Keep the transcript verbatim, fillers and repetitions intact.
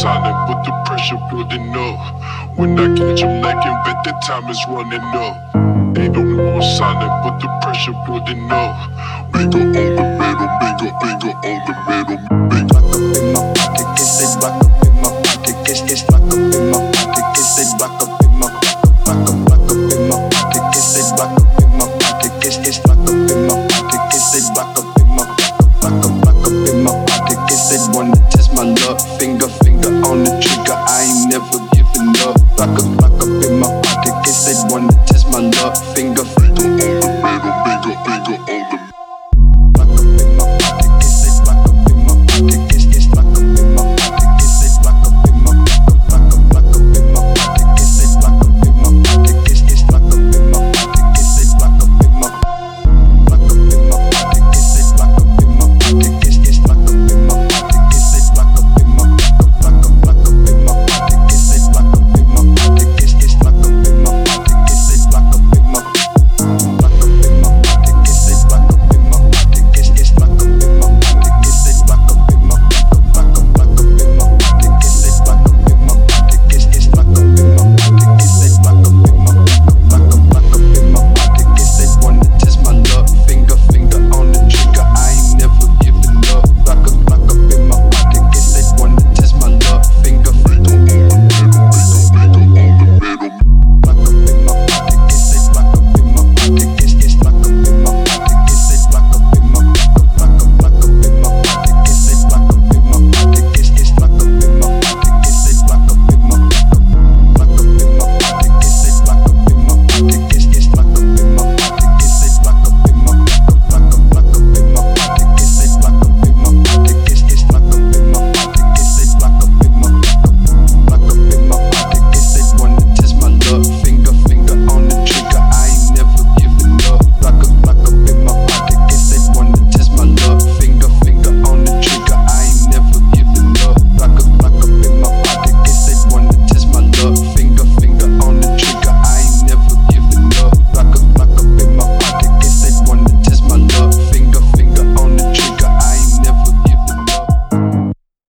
silent, but the pressure building up. When I catch them lacking, bet the time is running up. Ain't no more silent, but the pressure building up. Bigger on the middle, bigger, bigger on the middle, bigger.